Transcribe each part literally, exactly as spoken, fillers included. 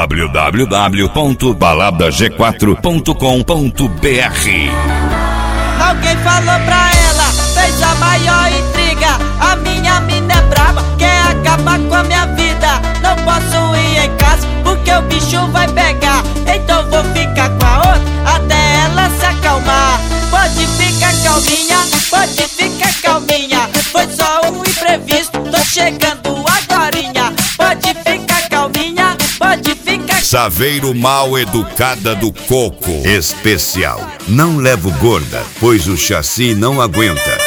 w w w ponto balada g quatro ponto com ponto b r. Alguém falou pra ela, fez a maior intriga. A minha mina é braba, quer acabar com a minha vida. Não posso ir em casa, porque o bicho vai pegar. Então vou ficar com a outra, até ela se acalmar. Pode ficar calminha, pode ficar calminha. Foi só um imprevisto, tô chegando agorinha. Pode ficar calminha, pode ficar. Saveiro mal educada do coco. Especial. Não levo gorda, pois o chassi não aguenta.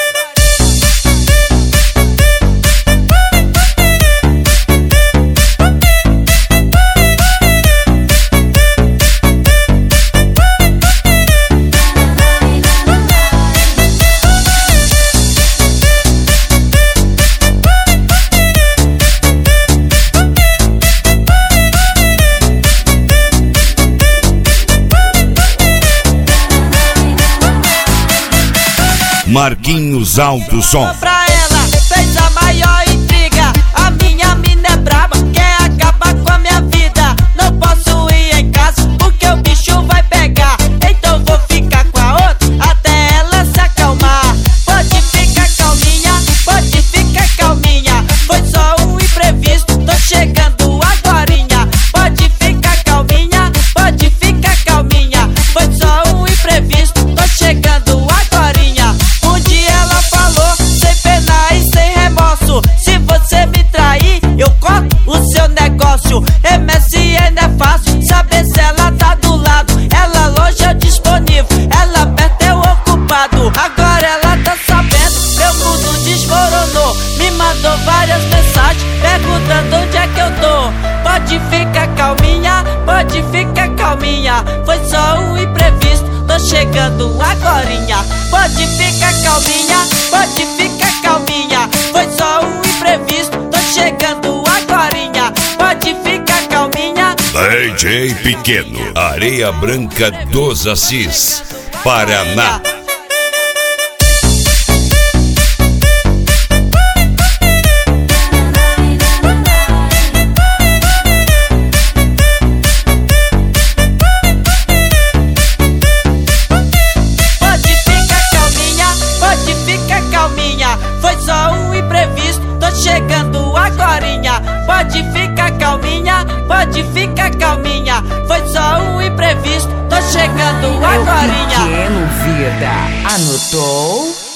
Marquinhos Alto Som. Pra ela, fez a maior intriga. A minha mina é braba, quer acabar com a minha vida. Não posso ir em casa, porque o bicho vai pegar. Então vou ficar com a outra, até ela se acalmar. Pode ficar calminha, pode ficar calminha. Foi só um imprevisto, tô chegando agorinha. Pode ficar calminha, pode ficar calminha. Foi só um imprevisto, tô chegando agorinha. Ela falou, sem pena e sem remorso: se você me trair, eu corto o seu negócio. M S N é fácil, saber se ela tá do lado. Ela longe é disponível, ela perto é o ocupado. Agora ela tá sabendo, meu mundo desmoronou. Me mandou várias mensagens, perguntando onde é que eu tô. Pode ficar calminha, pode ficar calminha. Foi só um imprevisto, tô chegando agorinha. Pode ficar calminha, pode ficar calminha. Foi só um imprevisto, tô chegando agorinha. Pode ficar calminha. D J Pequeno, Areia Branca dos Assis, Paraná. Foi só um imprevisto, tô chegando agorinha. Pode ficar calminha, pode ficar calminha. Foi só um imprevisto, tô chegando agorinha. Pequeno vida, anotou?